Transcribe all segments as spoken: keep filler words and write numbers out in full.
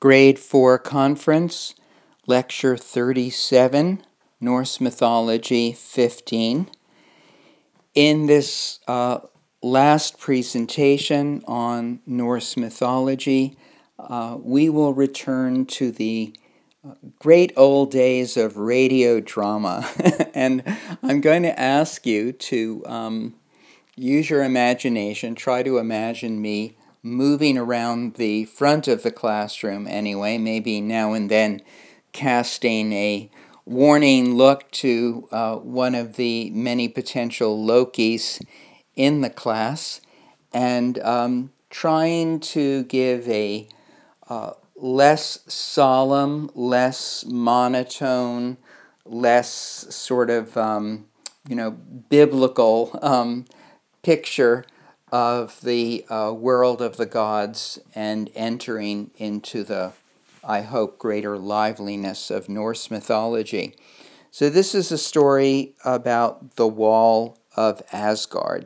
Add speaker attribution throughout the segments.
Speaker 1: Grade four Conference, Lecture thirty-seven, Norse Mythology fifteen. In this uh, last presentation on Norse mythology, uh, we will return to the great old days of radio drama. And I'm going to ask you to um, use your imagination, try to imagine me moving around the front of the classroom anyway, maybe now and then casting a warning look to uh, one of the many potential Lokis in the class, and um, trying to give a uh, less solemn, less monotone, less sort of, um, you know, biblical um, picture of the uh, world of the gods and entering into the, I hope, greater liveliness of Norse mythology. So this is a story about the Wall of Asgard.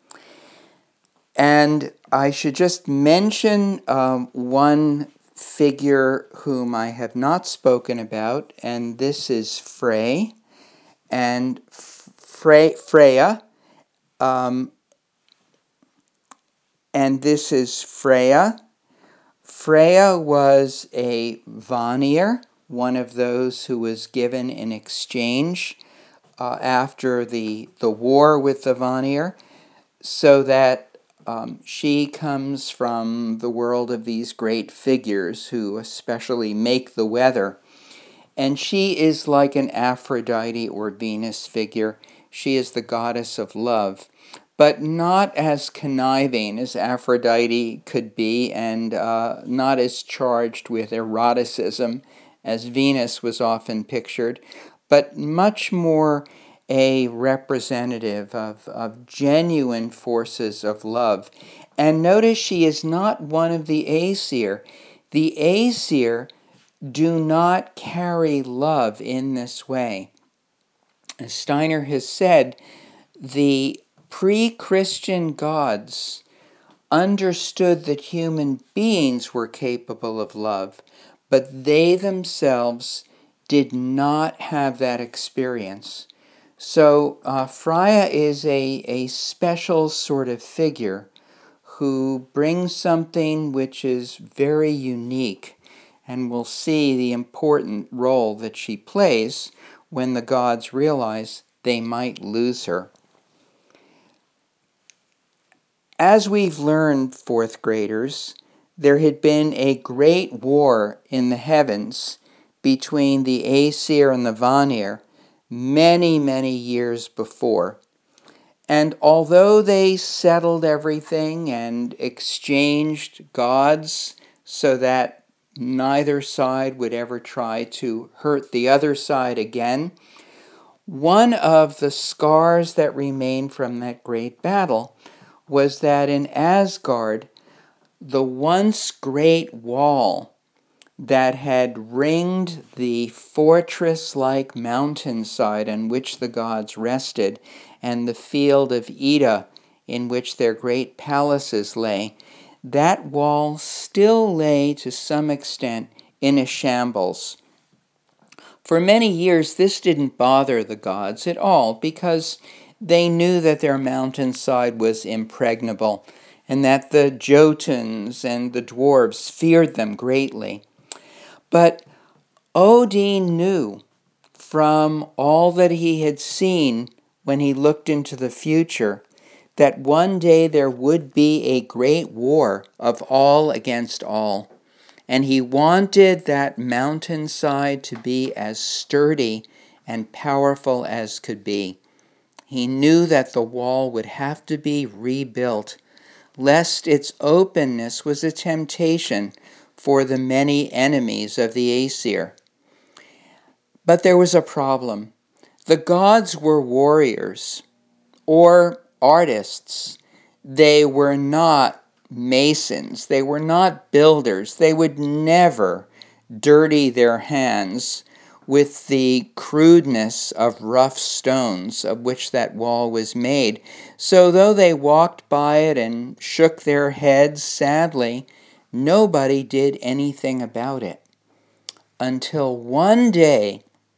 Speaker 1: And I should just mention um, one figure whom I have not spoken about, and this is Frey. And Frey, Freya, um, and this is Freya. Freya was a Vanir, one of those who was given in exchange uh, after the, the war with the Vanir, so that um, she comes from the world of these great figures who especially make the weather. And she is like an Aphrodite or Venus figure. She is the goddess of love, but not as conniving as Aphrodite could be, and uh, not as charged with eroticism as Venus was often pictured, but much more a representative of, of genuine forces of love. And notice she is not one of the Aesir. The Aesir do not carry love in this way. As Steiner has said, the pre-Christian gods understood that human beings were capable of love, but they themselves did not have that experience. So uh, Freya is a, a special sort of figure who brings something which is very unique, and we'll see the important role that she plays when the gods realize they might lose her. As we've learned, fourth graders, there had been a great war in the heavens between the Aesir and the Vanir many, many years before. And although they settled everything and exchanged gods so that neither side would ever try to hurt the other side again, one of the scars that remained from that great battle was that in Asgard, the once great wall that had ringed the fortress-like mountainside on which the gods rested, and the field of Ida in which their great palaces lay, that wall still lay to some extent in a shambles. For many years, this didn't bother the gods at all, because they knew that their mountainside was impregnable, and that the Jotuns and the dwarves feared them greatly. But Odin knew from all that he had seen when he looked into the future that one day there would be a great war of all against all. And he wanted that mountainside to be as sturdy and powerful as could be. He knew that the wall would have to be rebuilt, lest its openness was a temptation for the many enemies of the Aesir. But there was a problem. The gods were warriors or artists. They were not masons. They were not builders. They would never dirty their hands with the crudeness of rough stones of which that wall was made. So though they walked by it and shook their heads sadly, nobody did anything about it. Until one day,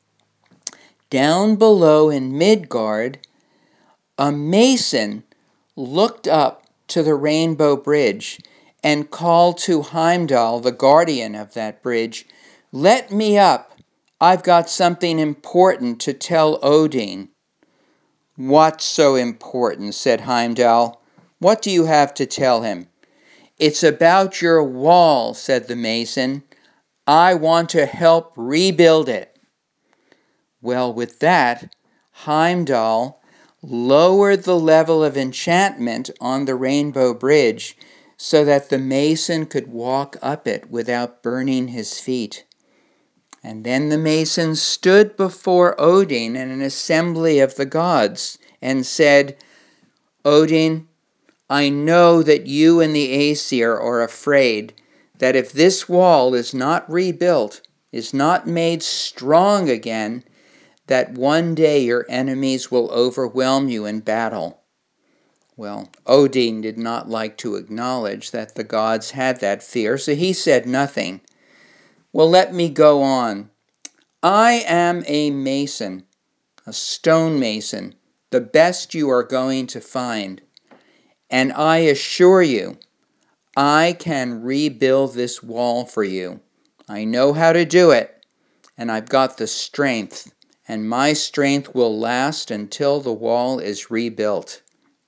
Speaker 1: down below in Midgard, a mason looked up to the Rainbow Bridge and called to Heimdall, the guardian of that bridge, "Let me up. I've got something important to tell Odin." "What's so important?" said Heimdall. "What do you have to tell him?" "It's about your wall," said the mason. "I want to help rebuild it." Well, with that, Heimdall lowered the level of enchantment on the Rainbow Bridge so that the mason could walk up it without burning his feet. And then the mason stood before Odin in an assembly of the gods and said, "Odin, I know that you and the Aesir are afraid that if this wall is not rebuilt, is not made strong again, that one day your enemies will overwhelm you in battle." Well, Odin did not like to acknowledge that the gods had that fear, so he said nothing. "Well, let me go on. I am a mason, a stonemason, the best you are going to find. And I assure you, I can rebuild this wall for you. I know how to do it, and I've got the strength, and my strength will last until the wall is rebuilt."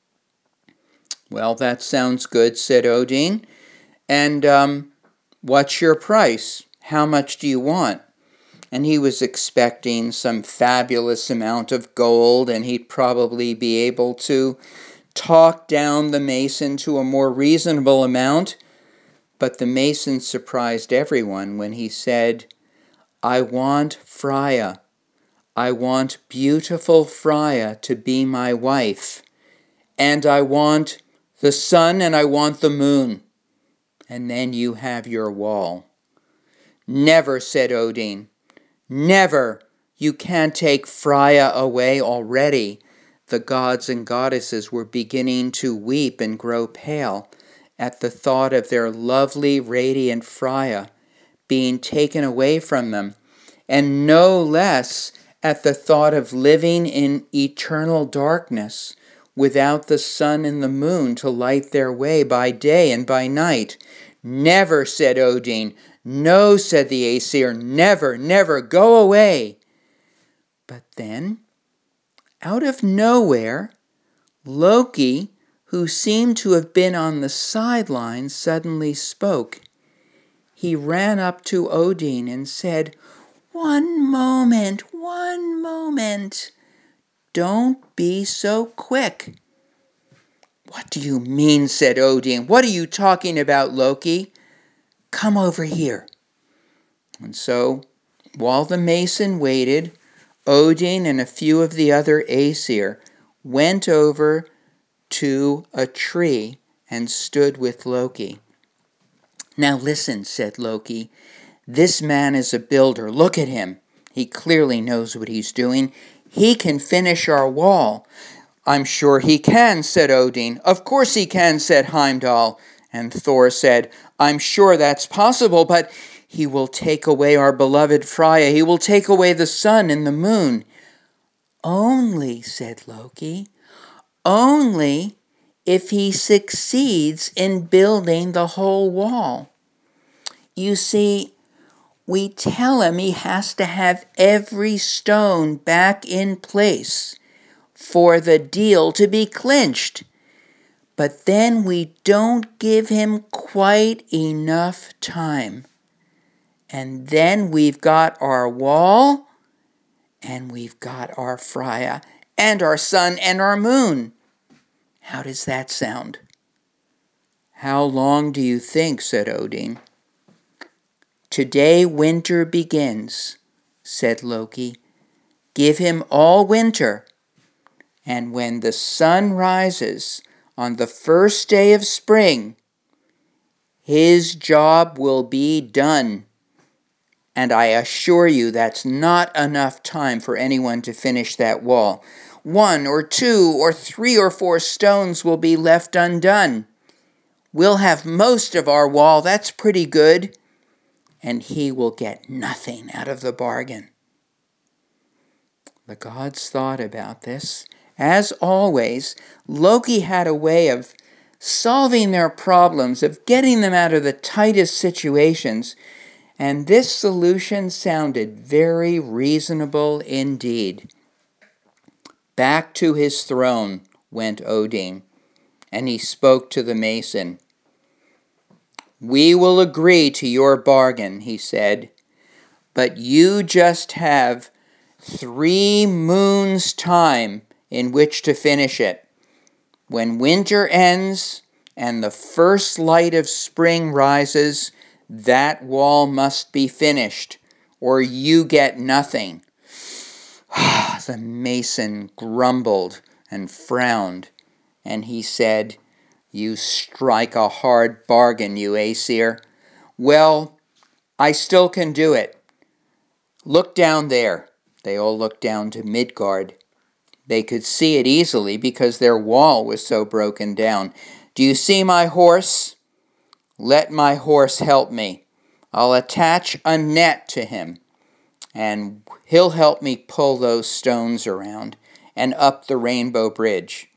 Speaker 1: "Well, that sounds good," said Odin. "And um, what's your price? How much do you want?" And he was expecting some fabulous amount of gold, and he'd probably be able to talk down the mason to a more reasonable amount. But the mason surprised everyone when he said, "I want Freya. I want beautiful Freya to be my wife. And I want the sun and I want the moon. And then you have your wall." "Never," said Odin. "Never. You can't take Freya away already." The gods and goddesses were beginning to weep and grow pale at the thought of their lovely, radiant Freya being taken away from them, and no less at the thought of living in eternal darkness without the sun and the moon to light their way by day and by night. "Never," said Odin. "No," said the Aesir. "Never, never. Go away." But then, out of nowhere, Loki, who seemed to have been on the sidelines, suddenly spoke. He ran up to Odin and said, "One moment, one moment. Don't be so quick." "What do you mean?" said Odin. "What are you talking about, Loki? Come over here." And so, while the mason waited, Odin and a few of the other Aesir went over to a tree and stood with Loki. "Now listen," said Loki. "This man is a builder. Look at him. He clearly knows what he's doing. He can finish our wall." "I'm sure he can," said Odin. "Of course he can," said Heimdall. And Thor said, "I'm sure that's possible, but he will take away our beloved Freya. He will take away the sun and the moon." "Only," said Loki, "only if he succeeds in building the whole wall. You see, we tell him he has to have every stone back in place for the deal to be clinched. But then we don't give him quite enough time. And then we've got our wall, and we've got our Freya, and our sun and our moon. How does that sound?" "How long do you think?" said Odin. "Today winter begins," said Loki. "Give him all winter, and when the sun rises on the first day of spring, his job will be done. And I assure you that's not enough time for anyone to finish that wall. One or two or three or four stones will be left undone. We'll have most of our wall. That's pretty good. And he will get nothing out of the bargain. The gods thought about this. As always, Loki had a way of solving their problems, of getting them out of the tightest situations, and this solution sounded very reasonable indeed. Back to his throne went Odin, and he spoke to the mason. "We will agree to your bargain," he said, "but you just have three moons' time in which to finish it. When winter ends and the first light of spring rises, that wall must be finished, or you get nothing." The mason grumbled and frowned, and he said, "You strike a hard bargain, you Aesir. Well, I still can do it. Look down there." They all looked down to Midgard. They could see it easily because their wall was so broken down. "Do you see my horse? Let my horse help me. I'll attach a net to him, and he'll help me pull those stones around and up the Rainbow Bridge.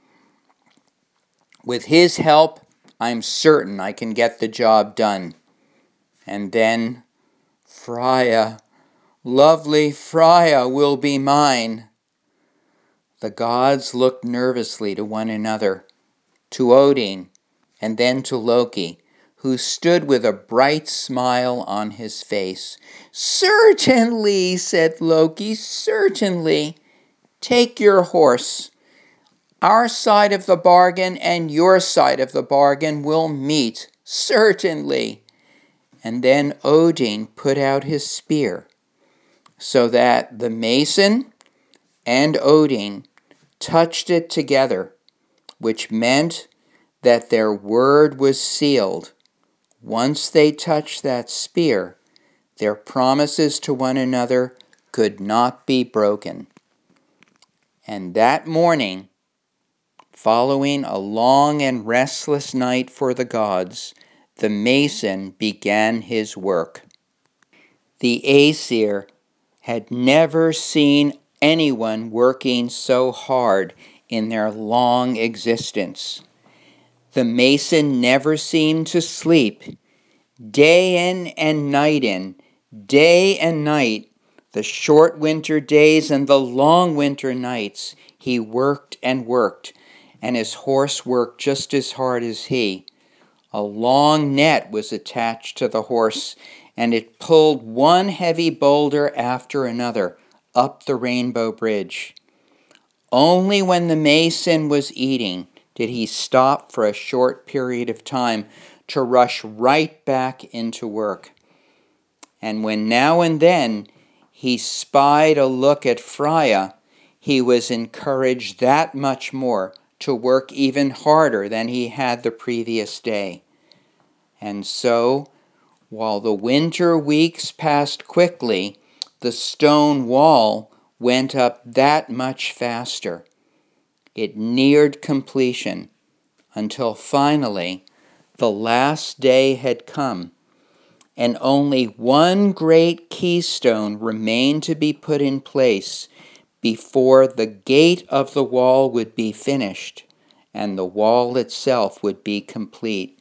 Speaker 1: With his help, I'm certain I can get the job done. And then Freya, lovely Freya, will be mine." The gods looked nervously to one another, to Odin, and then to Loki, who stood with a bright smile on his face. "Certainly," said Loki, "certainly. Take your horse. Our side of the bargain and your side of the bargain will meet, certainly." And then Odin put out his spear, so that the mason and Odin touched it together, which meant that their word was sealed. Once they touched that spear, their promises to one another could not be broken. And that morning, following a long and restless night for the gods, the mason began his work. The Aesir had never seen anyone working so hard in their long existence. The mason never seemed to sleep. Day in and night in, day and night, the short winter days and the long winter nights, he worked and worked, and his horse worked just as hard as he. A long net was attached to the horse, and it pulled one heavy boulder after another up the Rainbow Bridge. Only when the mason was eating did he stop for a short period of time to rush right back into work. And when now and then he spied a look at Freya, he was encouraged that much more to work even harder than he had the previous day. And so, while the winter weeks passed quickly, the stone wall went up that much faster. It neared completion until finally the last day had come, and only one great keystone remained to be put in place before the gate of the wall would be finished and the wall itself would be complete.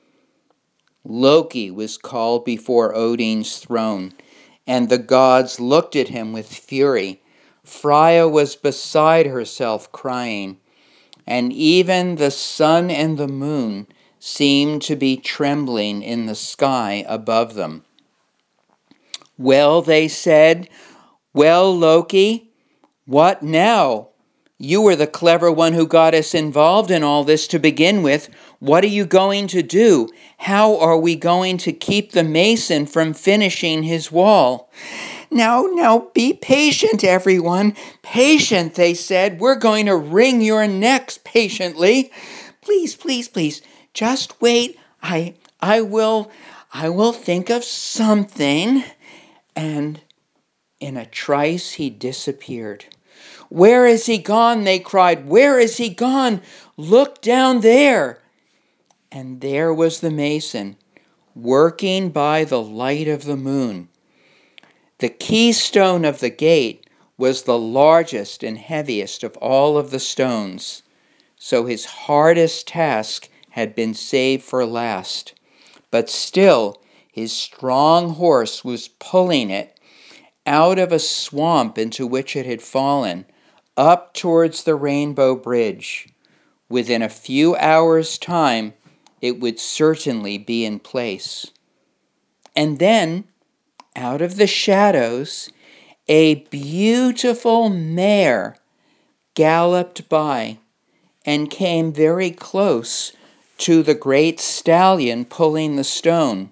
Speaker 1: Loki was called before Odin's throne, and the gods looked at him with fury. Freya was beside herself crying, and even the sun and the moon seemed to be trembling in the sky above them. "Well," they said, "well, Loki, what now? You were the clever one who got us involved in all this to begin with. What are you going to do? How are we going to keep the mason from finishing his wall?" "Now, now, be patient, everyone. Patient," they said. "We're going to wring your necks patiently. Please, please, please, just wait. I, I will, I will think of something." And in a trice, he disappeared. "Where is he gone?" they cried. "Where is he gone? Look down there." And there was the mason, working by the light of the moon. The keystone of the gate was the largest and heaviest of all of the stones, so his hardest task had been saved for last. But still, his strong horse was pulling it out of a swamp into which it had fallen, up towards the Rainbow Bridge. Within a few hours' time, it would certainly be in place. And then, out of the shadows, a beautiful mare galloped by and came very close to the great stallion pulling the stone.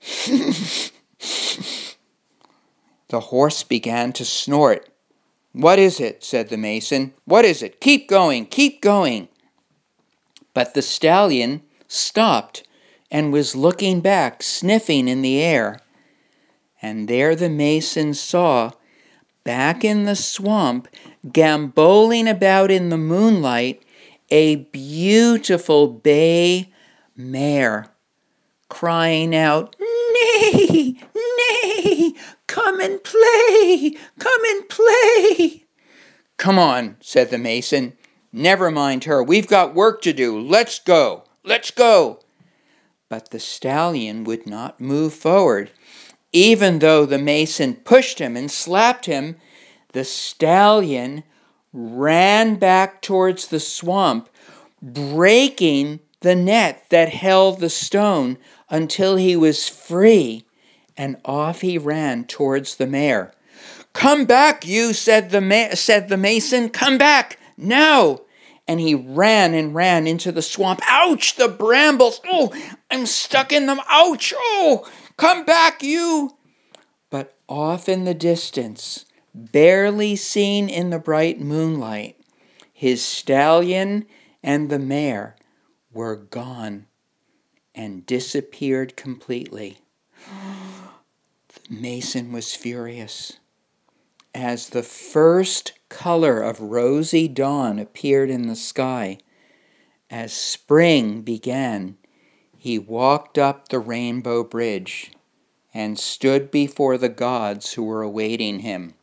Speaker 1: The horse began to snort. "What is it?" said the mason. "What is it? Keep going, keep going." But the stallion stopped and was looking back, sniffing in the air. And there the mason saw, back in the swamp, gamboling about in the moonlight, a beautiful bay mare, crying out, "Nay, nay, come and play, come and play." "Come on," said the mason. "Never mind her. We've got work to do. Let's go, let's go." But the stallion would not move forward. Even though the mason pushed him and slapped him, the stallion ran back towards the swamp, breaking the net that held the stone until he was free, and off he ran towards the mare. "Come back, you," said the, ma- said the mason. "Come back, now." And he ran and ran into the swamp. "Ouch, the brambles. Oh, I'm stuck in them. Ouch, oh, come back, you." But off in the distance, barely seen in the bright moonlight, his stallion and the mare were gone and disappeared completely. The mason was furious. As the first color of rosy dawn appeared in the sky, as spring began, he walked up the Rainbow Bridge and stood before the gods who were awaiting him.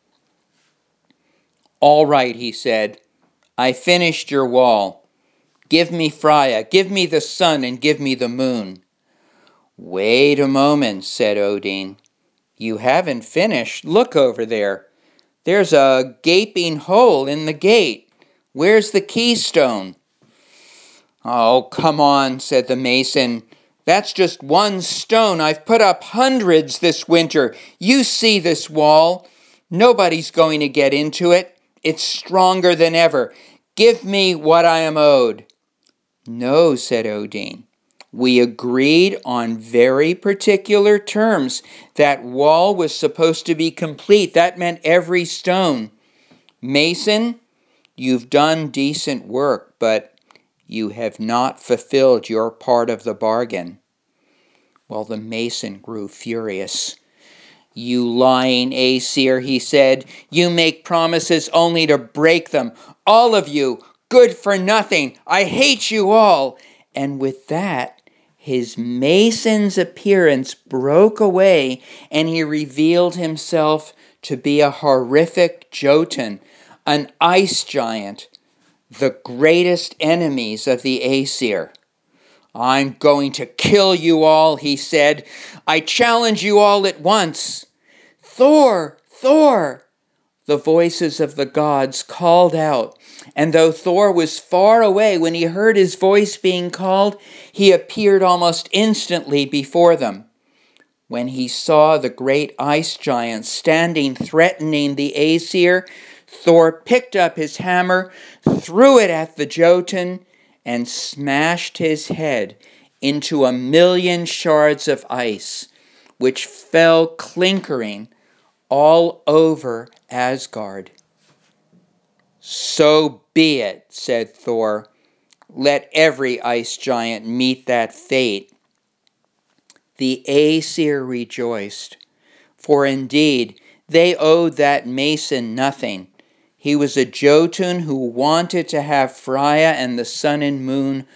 Speaker 1: "All right," he said, "I finished your wall. Give me Freya, give me the sun, and give me the moon." "Wait a moment," said Odin. "You haven't finished. Look over there. There's a gaping hole in the gate. Where's the keystone?" "Oh, come on," said the mason. "That's just one stone. I've put up hundreds this winter. You see this wall. Nobody's going to get into it. It's stronger than ever. Give me what I am owed." "No," said Odin. "We agreed on very particular terms. That wall was supposed to be complete. That meant every stone. Mason, you've done decent work, but you have not fulfilled your part of the bargain." Well, the mason grew furious. "You lying Aesir," he said. "You make promises only to break them. All of you, good for nothing. I hate you all." And with that, his mason's appearance broke away, and he revealed himself to be a horrific Jotun, an ice giant, the greatest enemies of the Aesir. "I'm going to kill you all," he said. "I challenge you all at once." "Thor! Thor!" the voices of the gods called out. And though Thor was far away, when he heard his voice being called, he appeared almost instantly before them. When he saw the great ice giant standing threatening the Aesir, Thor picked up his hammer, threw it at the Jotun, and smashed his head into a million shards of ice, which fell clinkering all over Asgard. "So be it," said Thor. "Let every ice giant meet that fate." The Aesir rejoiced, for indeed they owed that mason nothing. He was a Jotun who wanted to have Freya and the sun and moon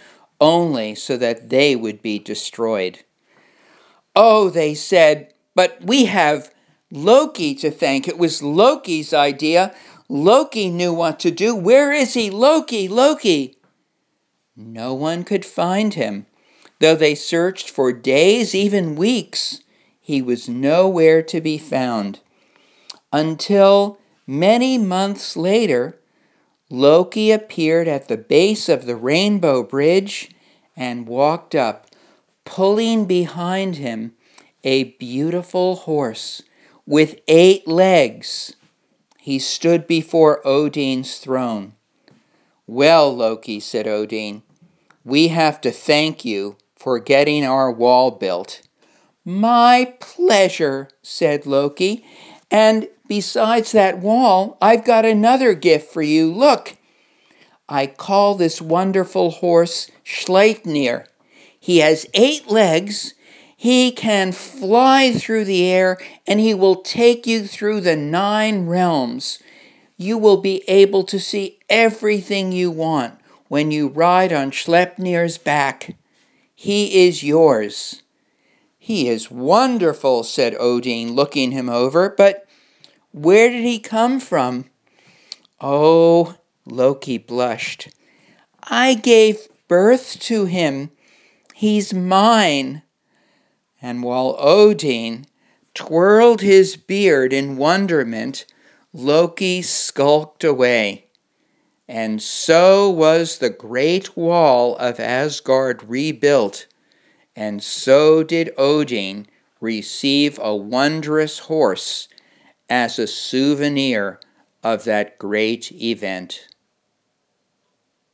Speaker 1: only so that they would be destroyed. Oh, they said, but we have Loki to thank. It was Loki's idea. Loki knew what to do. Where is he? Loki, Loki! No one could find him. Though they searched for days, even weeks, he was nowhere to be found. Until many months later, Loki appeared at the base of the Rainbow Bridge and walked up, pulling behind him a beautiful horse with eight legs. He stood before Odin's throne. "Well, Loki," said Odin, "we have to thank you for getting our wall built." "My pleasure," said Loki. "And besides that wall, I've got another gift for you. Look, I call this wonderful horse Sleipnir. He has eight legs. He can fly through the air, and he will take you through the nine realms. You will be able to see everything you want when you ride on Sleipnir's back. He is yours." "He is wonderful," said Odin, looking him over, "but where did he come from?" "Oh," Loki blushed, "I gave birth to him. He's mine." And while Odin twirled his beard in wonderment, Loki skulked away. And so was the great wall of Asgard rebuilt, and so did Odin receive a wondrous horse as a souvenir of that great event.